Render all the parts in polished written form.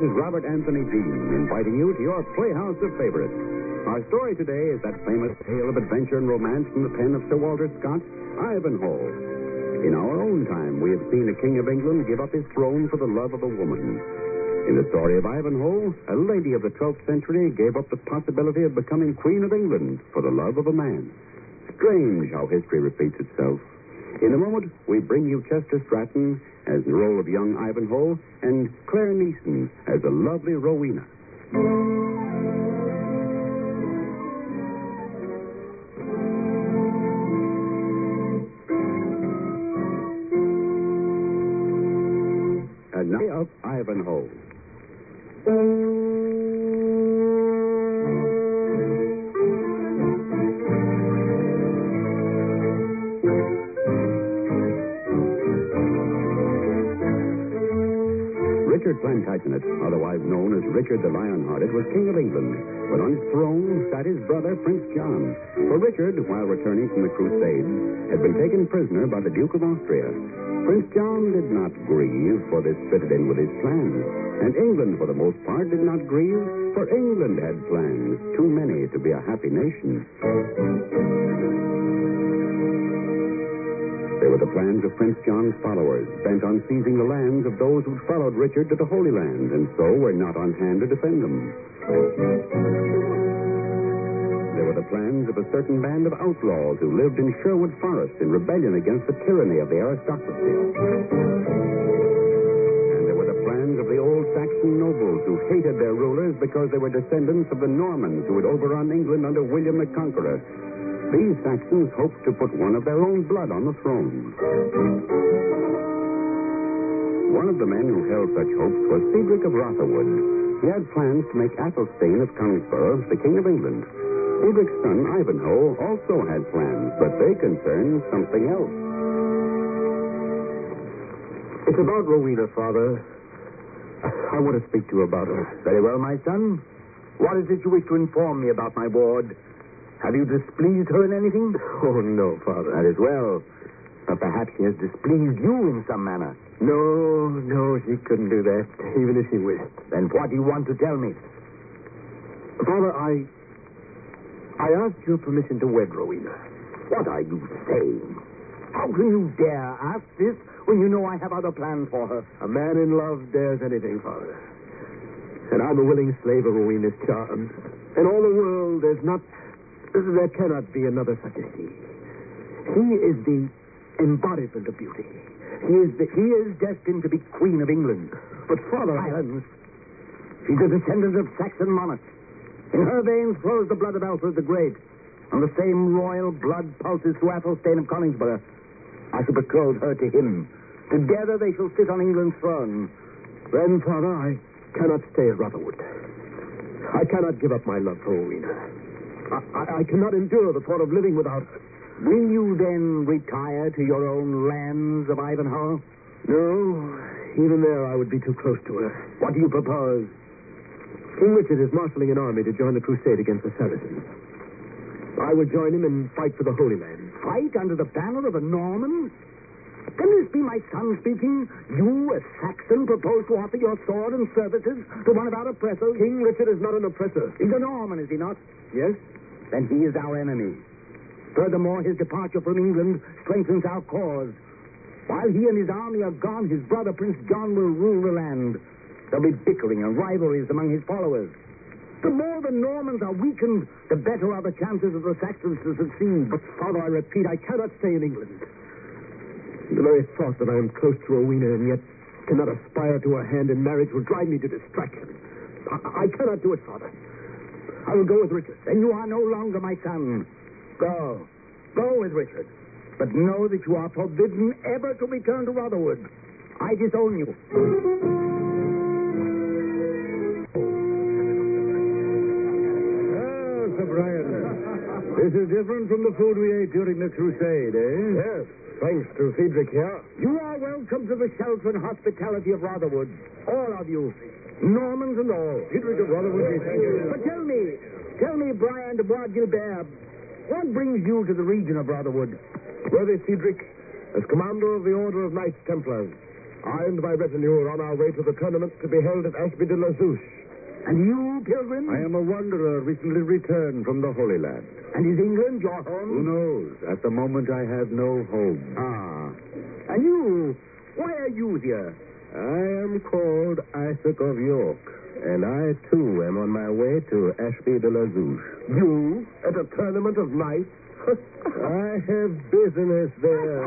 This is Robert Anthony Dean inviting you to your Playhouse of Favorites. Our story today is that famous tale of adventure and romance from the pen of Sir Walter Scott, Ivanhoe. In our own time, we have seen a king of England give up his throne for the love of a woman. In the story of Ivanhoe, a lady of the 12th century gave up the possibility of becoming Queen of England for the love of a man. Strange how history repeats itself. In a moment, we bring you Chester Stratton as the role of young Ivanhoe and Claire Neeson as the lovely Rowena. And now of Ivanhoe. Richard Plantagenet, otherwise known as Richard the Lionhearted, was King of England, but on his throne sat his brother, Prince John. For Richard, while returning from the Crusades, had been taken prisoner by the Duke of Austria. Prince John did not grieve, for this fitted in with his plans. And England, for the most part, did not grieve, for England had plans, too many to be a happy nation. They were the plans of Prince John's followers, bent on seizing the lands of those who'd followed Richard to the Holy Land, and so were not on hand to defend them. They were the plans of a certain band of outlaws who lived in Sherwood Forest in rebellion against the tyranny of the aristocracy. And they were the plans of the old Saxon nobles who hated their rulers because they were descendants of the Normans who had overrun England under William the Conqueror. These Saxons hoped to put one of their own blood on the throne. One of the men who held such hopes was Cedric of Rotherwood. He had plans to make Athelstane of Coningsborough the King of England. Cedric's son, Ivanhoe, also had plans, but they concerned something else. It's about Rowena, Father. I want to speak to you about her. Very well, my son. What is it you wish to inform me about my ward? Have you displeased her in anything? Oh, no, Father. That is well. But perhaps she has displeased you in some manner. No, she couldn't do that, even if she wished. Then what do you want to tell me? Father, I asked your permission to wed Rowena. What are you saying? How can you dare ask this when you know I have other plans for her? A man in love dares anything, Father. And I'm a willing slave of Rowena's charms. In all the world, there cannot be another such as she. She is the embodiment of beauty. She is destined to be Queen of England. But, Father... Silence. She's a descendant of Saxon monarchs. In her veins flows the blood of Alfred the Great. And the same royal blood pulses through Athelstane of Coningsborough. I shall betroth her to him. Together they shall sit on England's throne. Then, Father, I cannot stay at Rotherwood. I cannot give up my love for Rowena. I cannot endure the thought of living without her. Will you then retire to your own lands of Ivanhoe? No, even there I would be too close to her. What do you propose? King Richard is marshalling an army to join the crusade against the Saracens. I would join him and fight for the Holy Land. Fight under the banner of a Norman? Can this be my son speaking? You, a Saxon, propose to offer your sword and services to one of our oppressors? King Richard is not an oppressor. He's a Norman, is he not? Yes. Then he is our enemy. Furthermore, his departure from England strengthens our cause. While he and his army are gone, his brother, Prince John, will rule the land. There'll be bickering and rivalries among his followers. The more the Normans are weakened, the better are the chances of the Saxons to succeed. But, Father, I repeat, I cannot stay in England. The very thought that I am close to Rowena and yet cannot aspire to her hand in marriage will drive me to distraction. I cannot do it, Father. I will go with Richard. Then you are no longer my son. Go. Go with Richard. But know that you are forbidden ever to return to Rotherwood. I disown you. Oh, Sir Brian. This is different from the food we ate during the crusade, eh? Yes, thanks to Cedric here. You are welcome to the shelter and hospitality of Rotherwood. All of you. Normans and all. Cedric of Rotherwood, we thank you. But tell me, Brian de Bois Gilbert, what brings you to the region of Rotherwood? Worthy Cedric, as commander of the Order of Knights Templars, I and my retinue are on our way to the tournament to be held at Ashby de la Zouche. And you, pilgrim? I am a wanderer recently returned from the Holy Land. And is England your home? Who knows? At the moment, I have no home. Ah. And you? Why are you here? I am called Isaac of York, and I, too, am on my way to Ashby de la Zouche. You? At a tournament of knights? I have business there.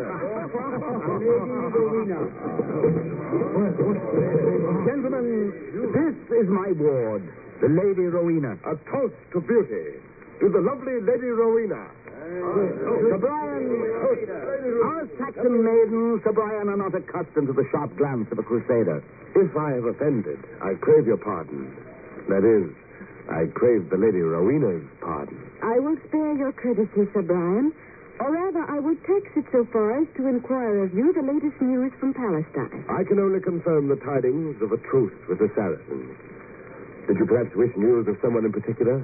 Gentlemen, this is my ward, the Lady Rowena. A toast to beauty, to the lovely Lady Rowena. Sir Brian, our Saxon maidens, Sir Brian, are not accustomed to the sharp glance of a crusader. If I have offended, I crave your pardon. That is, I crave the Lady Rowena's pardon. I will spare your courtesy, Sir Brian. Or rather, I would tax it so far as to inquire of you the latest news from Palestine. I can only confirm the tidings of a truce with the Saracens. Did you perhaps wish news of someone in particular?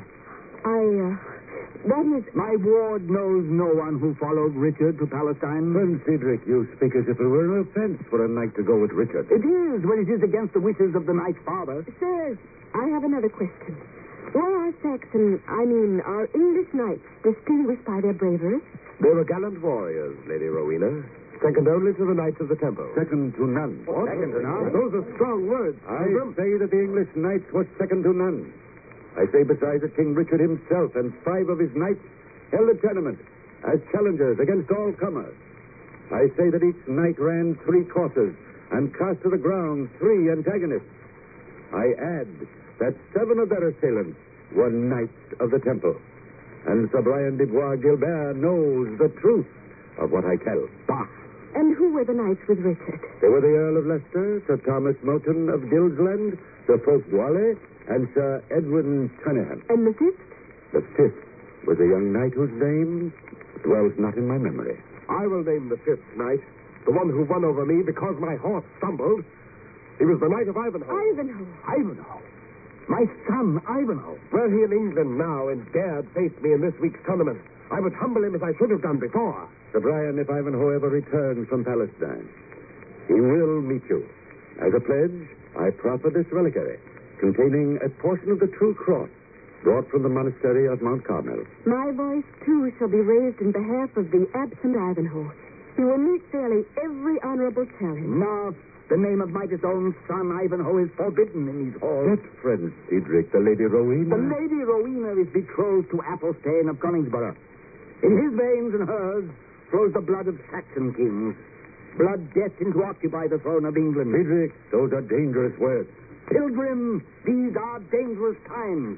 That is... My ward knows no one who followed Richard to Palestine. Friend Cedric, you speak as if it were an offense for a knight to go with Richard. It is, when it is against the wishes of the knight's father. Sir, I have another question. Were our our English knights distinguished by their bravery? They were gallant warriors, Lady Rowena. Second only to the Knights of the Temple. Second to none. What? Second to none? Those are strong words. I say that the English knights were second to none. I say besides that King Richard himself and 5 of his knights held a tournament as challengers against all comers. I say that each knight ran 3 courses and cast to the ground 3 antagonists. I add that 7 of their assailants were knights of the Temple. And Sir Brian de Bois Gilbert knows the truth of what I tell. Bah! And who were the knights with Richard? They were the Earl of Leicester, Sir Thomas Moulton of Gilsland, Sir Fulk Dwale, and Sir Edwin Trenihan. And the fifth? The 5th was a young knight whose name dwells not in my memory. I will name the 5th knight, the one who won over me because my horse stumbled. He was the Knight of Ivanhoe. Ivanhoe. My son, Ivanhoe. Were he in England now and dared face me in this week's tournament, I would humble him as I should have done before. Sir Brian, if Ivanhoe ever returns from Palestine, he will meet you. As a pledge, I proffer this reliquary, containing a portion of the true cross brought from the monastery of Mount Carmel. My voice, too, shall be raised in behalf of the absent Ivanhoe. He will meet fairly every honorable challenge. No, the name of my disowned son, Ivanhoe, is forbidden in these halls. That friend, Cedric, the Lady Rowena. The Lady Rowena is betrothed to Athelstane of Coningsborough. In his veins and hers flows the blood of Saxon kings. Blood destined to occupy the throne of England. Cedric, those are dangerous words. Pilgrim, these are dangerous times.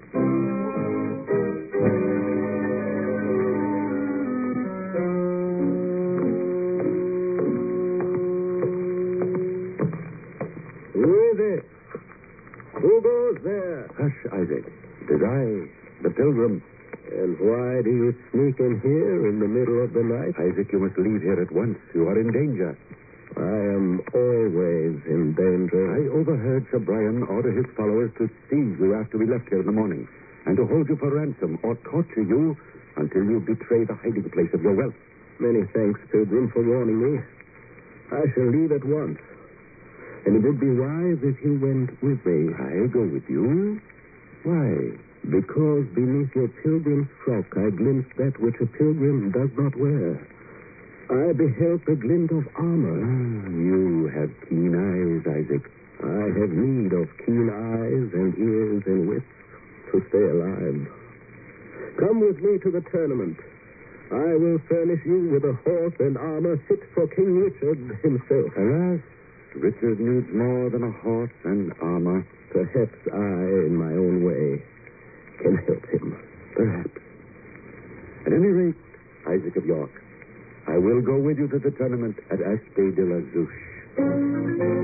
Who is it? Who goes there? Hush, Isaac. It is I, the pilgrim. And why do you sneak in here in the middle of the night? Isaac, you must leave here at once. You are in danger. I am always in danger. I overheard Sir Brian order his followers to seize you after we left here in the morning, and to hold you for ransom or torture you until you betray the hiding place of your wealth. Many thanks, Pilgrim, for warning me. I shall leave at once. And it would be wise if you went with me. I go with you? Why? Because beneath your pilgrim's frock I glimpsed that which a pilgrim does not wear. I beheld the glint of armor. You have keen eyes, Isaac. I have need of keen eyes and ears and wits to stay alive. Come with me to the tournament. I will furnish you with a horse and armor fit for King Richard himself. Alas, Richard needs more than a horse and armor. Perhaps I, in my own way, can help him. Perhaps. At any rate, Isaac of York, I will go with you to the tournament at Ashby de la Zouche.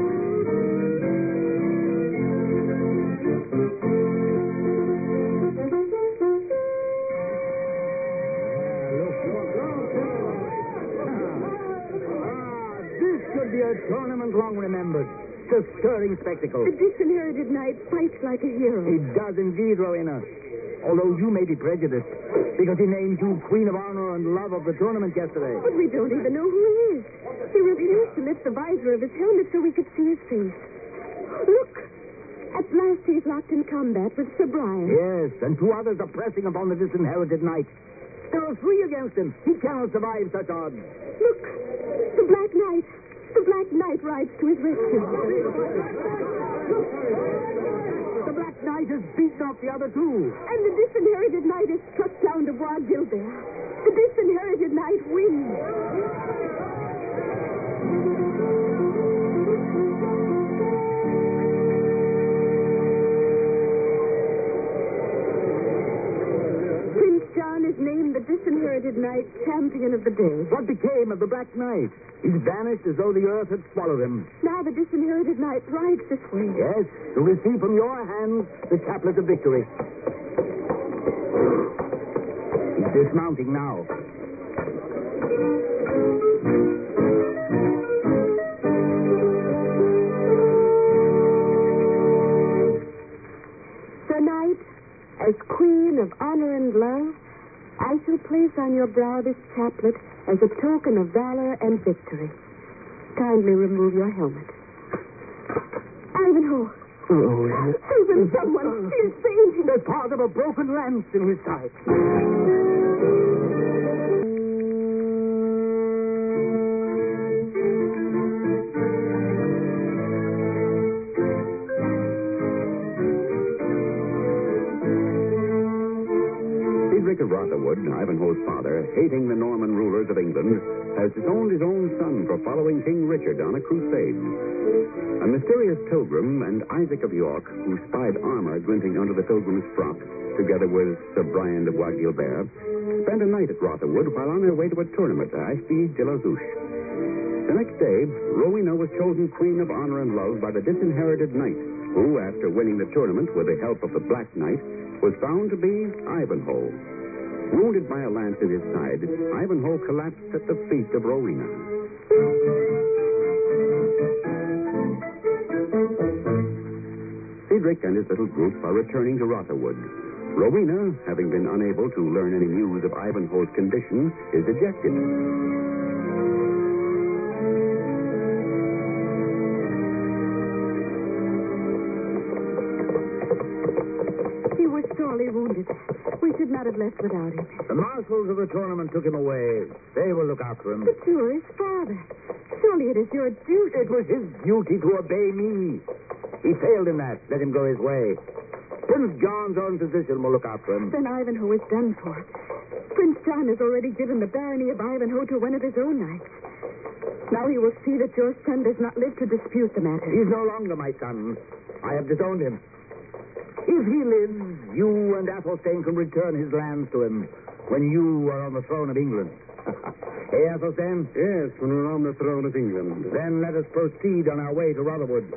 This should be a tournament long remembered. It's a stirring spectacle. The disinherited knight fights like a hero. He does indeed, Rowena. although you may be prejudiced, because he named you Queen of Honor and Love of the tournament yesterday. But we don't even know who he is. He refused to lift the visor of his helmet so we could see his face. Look! At last he's locked in combat with Sir Brian. Yes, and 2 others are pressing upon the disinherited knight. There are 3 against him. He cannot survive such odds. Look! The Black Knight. The Black Knight rides to his rescue. The Black Knight has beaten off the other 2. And the disinherited knight is struck down to Bois Gilbert. The disinherited knight wins. Prince John is named the disinherited knight champion of the day. What became of the Black Knight? He's vanished as though the earth had swallowed him. Now the disinherited knight rides this way. Yes, to receive from your hands the chaplet of victory. He's dismounting now. Sir Knight, as Queen of Honor and Love, I shall place on your brow this chaplet as a token of valor and victory. Kindly remove your helmet. Ivanhoe! Susan, someone! He is fainting! There's part of a broken lance in his side. Cedric of Rotherwood, Ivanhoe's father, hating the Norman rulers of England, has disowned his own son for following King Richard on a crusade. A mysterious pilgrim and Isaac of York, who spied armor glinting under the pilgrim's frock, together with Sir Brian de Bois Gilbert, spent a night at Rotherwood while on their way to a tournament at Ashby de la Zouche. The next day, Rowena was chosen Queen of Honor and Love by the disinherited knight, who, after winning the tournament with the help of the Black Knight, was found to be Ivanhoe. Wounded by a lance in his side, Ivanhoe collapsed at the feet of Rowena. Cedric and his little group are returning to Rotherwood. Rowena, having been unable to learn any news of Ivanhoe's condition, is dejected. He was sorely wounded. We should not have left without him. The marshals of the tournament took him away. They will look after him. But you're his father. Surely it is your duty. It was his duty to obey me. He failed in that. Let him go his way. Prince John's own physician will look after him. Then Ivanhoe is done for. Prince John has already given the barony of Ivanhoe to one of his own knights. Now he will see that your son does not live to dispute the matter. He's no longer my son. I have disowned him. If he lives, you and Athelstane can return his lands to him when you are on the throne of England. Hey, Athelstane? Yes, when we're on the throne of England. Then let us proceed on our way to Rotherwood.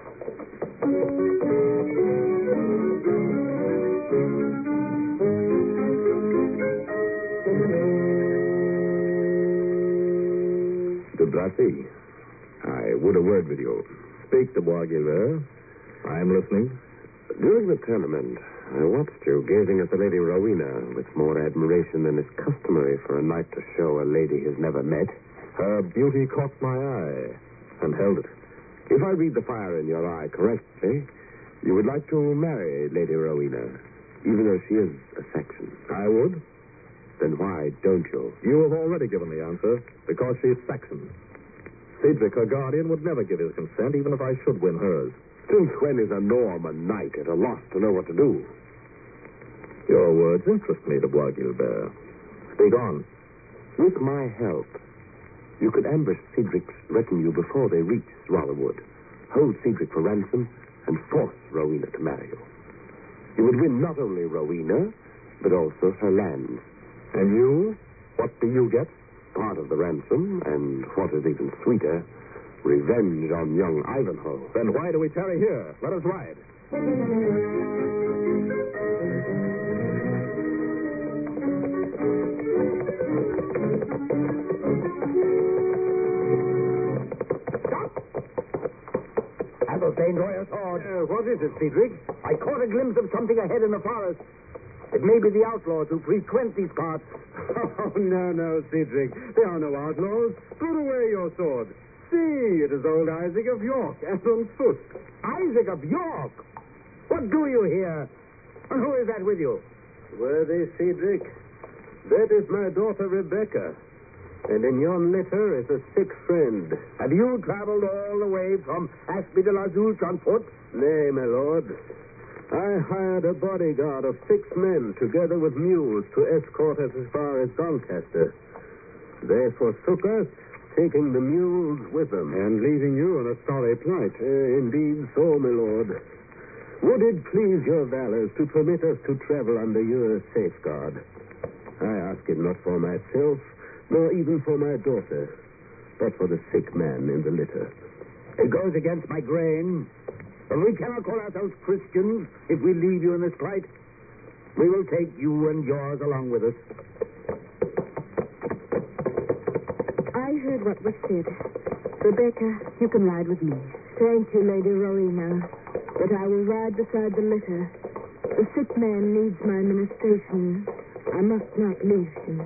De Bracy, I would a word with you. Speak to Bois Gilbert. I am listening. During the tournament, I watched you gazing at the Lady Rowena with more admiration than is customary for a knight to show a lady he's never met. Her beauty caught my eye and held it. If I read the fire in your eye correctly, you would like to marry Lady Rowena, even though she is a Saxon. I would. Then why don't you? You have already given the answer. Because she's Saxon. Cedric, her guardian, would never give his consent, even if I should win hers. Since when is a Norman knight at a loss to know what to do? Your words interest me, de Bois Gilbert. Speak on. With my help, you could ambush Cedric's retinue before they reach Rotherwood, hold Cedric for ransom, and force Rowena to marry you. You would win not only Rowena, but also her lands. And you? What do you get? Part of the ransom, and what is even sweeter, revenge on young Ivanhoe. Then why do we tarry here? Let us ride. Athelstane, draw your sword. What is it, Cedric? I caught a glimpse of something ahead in the forest. It may be the outlaws who frequent these parts. Oh, no, Cedric. There are no outlaws. Put away your sword. See, it is old Isaac of York, and on foot. Isaac of York? What do you here? And who is that with you? Worthy Cedric, that is my daughter Rebecca. And in yon litter is a sick friend. Have you traveled all the way from Ashby de la Zouch on foot? Nay, my lord. I hired a bodyguard of 6 men, together with mules, to escort us as far as Doncaster. They forsook us, taking the mules with them. And leaving you in a sorry plight. Indeed so, my lord. Would it please your valors to permit us to travel under your safeguard? I ask it not for myself, nor even for my daughter, but for the sick man in the litter. It goes against my grain. But we cannot call ourselves Christians if we leave you in this plight. We will take you and yours along with us. I heard what was said. Rebecca, you can ride with me. Thank you, Lady Rowena. But I will ride beside the litter. The sick man needs my ministration. I must not leave him.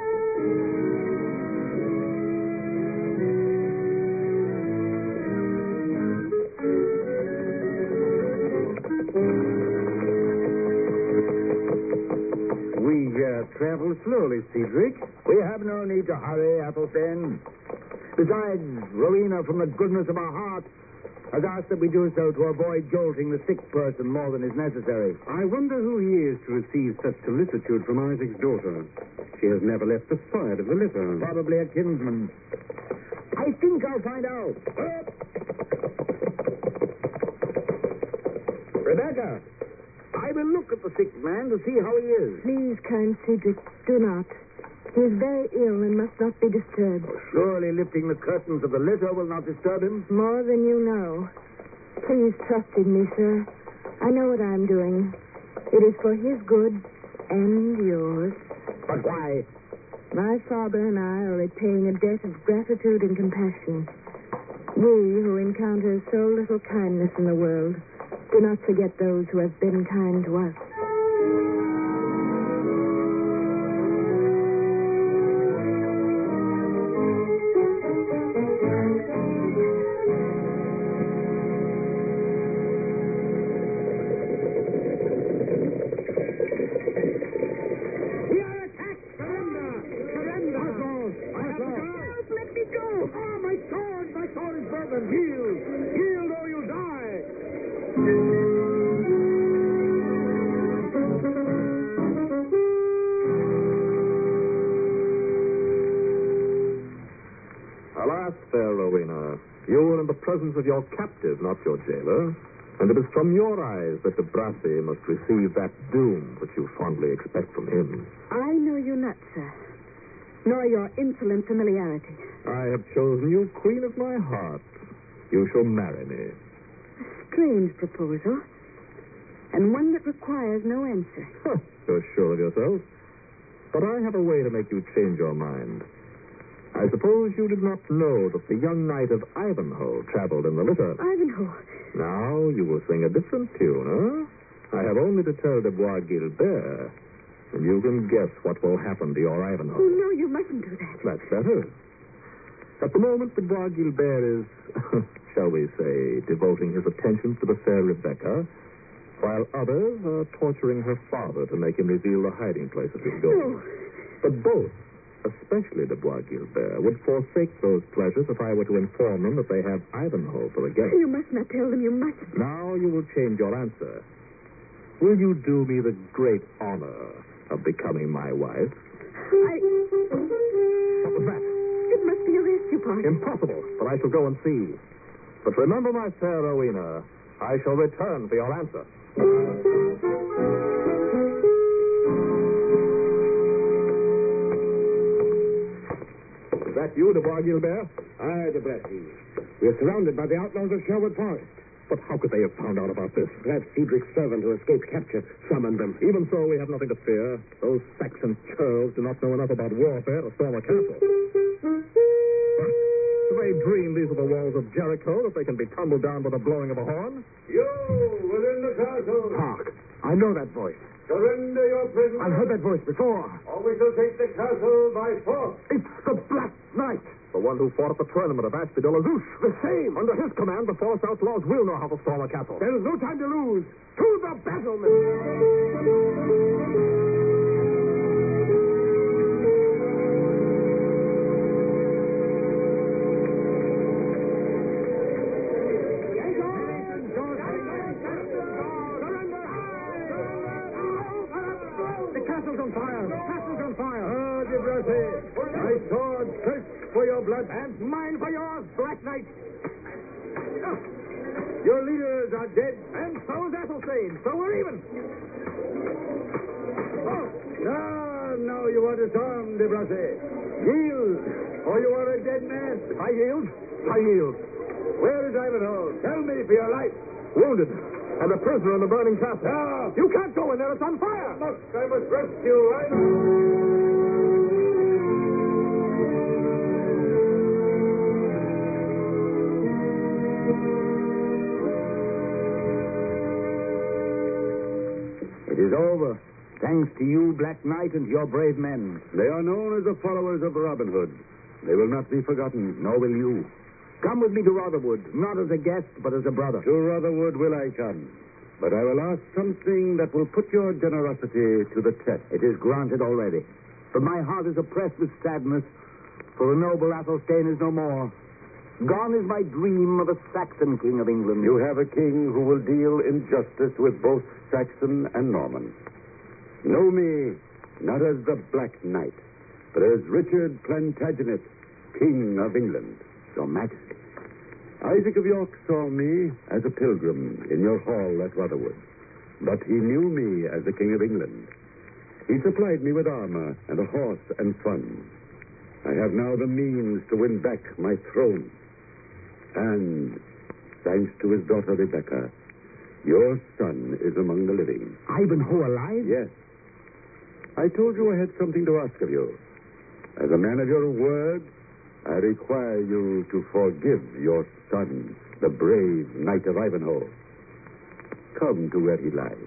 We travel slowly, Cedric. We have no need to hurry, Athelstane. Besides, Rowena, from the goodness of her heart, has asked that we do so to avoid jolting the sick person more than is necessary. I wonder who he is to receive such solicitude from Isaac's daughter. She has never left the side of the litter. Probably a kinsman. I think I'll find out. Rebecca, I will look at the sick man to see how he is. Please, kind Cedric, do not. He is very ill and must not be disturbed. Surely lifting the curtains of the litter will not disturb him. More than you know. Please trust in me, sir. I know what I'm doing. It is for his good and yours. But why? My father and I are repaying a debt of gratitude and compassion. We, who encounter so little kindness in the world, do not forget those who have been kind to us. Alas, fair Rowena, you were in the presence of your captive, not your jailer, and it is from your eyes that De Brassy must receive that doom which you fondly expect from him. I know you not, sir, nor your insolent familiarity. I have chosen you queen of my heart. You shall marry me. A strange proposal, and one that requires no answer. Huh, you're sure of yourself. But I have a way to make you change your mind. I suppose you did not know that the young knight of Ivanhoe traveled in the litter. Ivanhoe. Now you will sing a different tune, huh? I have only to tell de Bois Guilbert, and you can guess what will happen to your Ivanhoe. Oh, no, you mustn't do that. That's better. At the moment, de Bois Guilbert is, shall we say, devoting his attention to the fair Rebecca, while others are torturing her father to make him reveal the hiding place of his gold. No. But both, especially de Bois Guilbert, would forsake those pleasures if I were to inform them that they have Ivanhoe for a guest. You must not tell them. You mustn't. Now you will change your answer. Will you do me the great honor of becoming my wife? What was that? It must be a rescue party. Impossible, but I shall go and see. But remember, my fair Rowena, I shall return for your answer. Is that you, de Bois Guilbert? Aye, De Brassy. We are surrounded by the outlaws of Sherwood Forest. But how could they have found out about this? Perhaps Cedric's servant who escaped capture summoned them. Even so, we have nothing to fear. Those Saxon churls do not know enough about warfare to storm a castle. Do they dream these are the walls of Jericho, that they can be tumbled down by the blowing of a horn? You, within the castle. Hark. I know that voice. Surrender your prisoners. I've heard that voice before. Or we shall take the castle by force. It's the Black Knight. The one who fought at the tournament of Ashby de la Zouche. The same. Under his command, the false outlaws will know how to storm a castle. There is no time to lose. To the battle, men. My sword thirsts for your blood. And mine for yours, Black Knight. Your leaders are dead. And so is Athelstane. So we're even. Now you are disarmed, de Brassé. Yield, or you are a dead man. I yield. I yield. Where is Ivanhoe? Tell me for your life. Wounded. And a prisoner in the burning castle. No. You can't go in there. It's on fire. I must rescue Ivanhoe. It is over. Thanks to you, Black Knight, and your brave men. They are known as the followers of Robin Hood. They will not be forgotten. Nor will you. Come with me to Rotherwood, not as a guest, but as a brother. To Rotherwood will I come. But I will ask something that will put your generosity to the test. It is granted already. But my heart is oppressed with sadness, for the noble Athelstane is no more. Gone is my dream of a Saxon king of England. You have a king who will deal in justice with both Saxon and Norman. Know me not as the Black Knight, but as Richard Plantagenet, King of England. Your Majesty. Isaac of York saw me as a pilgrim in your hall at Rotherwood, but he knew me as the King of England. He supplied me with armor and a horse and funds. I have now the means to win back my throne. And, thanks to his daughter Rebecca, your son is among the living. Ivanhoe alive? Yes. I told you I had something to ask of you. As a man of your word, I require you to forgive your son, the brave Knight of Ivanhoe. Come to where he lies.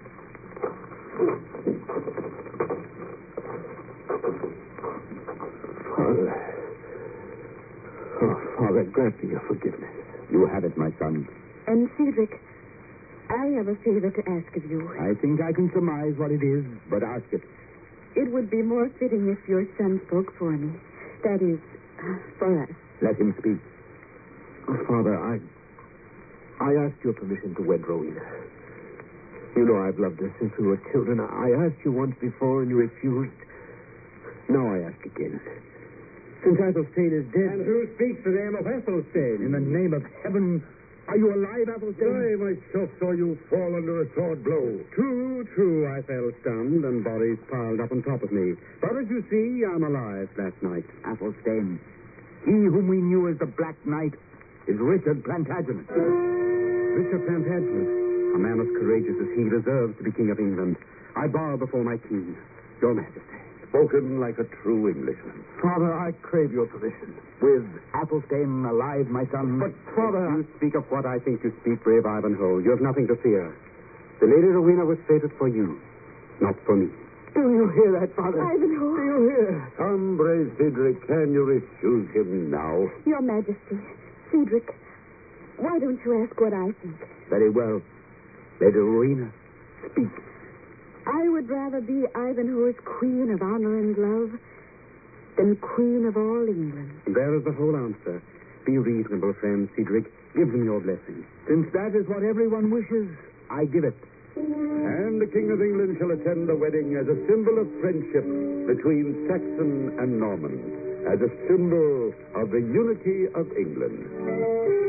Father. Oh, Father, grant me your forgiveness. You have it, my son. And, Cedric, I have a favor to ask of you. I think I can surmise what it is, but ask it. It would be more fitting if your son spoke for me. That is, for us. Let him speak. Oh, Father, I asked your permission to wed Rowena. You know I've loved her since we were children. I asked you once before and you refused. Now I ask again. Since Athelstane is dead... And who speaks the name of Athelstane? In the name of heaven, are you alive, Athelstane? I myself saw you fall under a sword blow. True. I fell stunned, and bodies piled up on top of me. But as you see, I'm alive last night. Athelstane, he whom we knew as the Black Knight, is Richard Plantagenet. Richard Plantagenet, a man as courageous as he deserves to be King of England. I bow before my king, your Majesty. Spoken like a true Englishman. Father, I crave your permission. With Athelstane alive, my son. But, Father... You speak of what I think you speak, brave Ivanhoe. You have nothing to fear. The Lady Rowena was fated for you, not for me. Do you hear that, Father? Ivanhoe. Do you hear? Come, brave Cedric, can you refuse him now? Your Majesty, Cedric, why don't you ask what I think? Very well. Lady Rowena, speak. I would rather be Ivanhoe's queen of honor and love than queen of all England. There is the whole answer. Be reasonable, friend Cedric. Give them your blessing. Since that is what everyone wishes, I give it. And the King of England shall attend the wedding as a symbol of friendship between Saxon and Norman, as a symbol of the unity of England.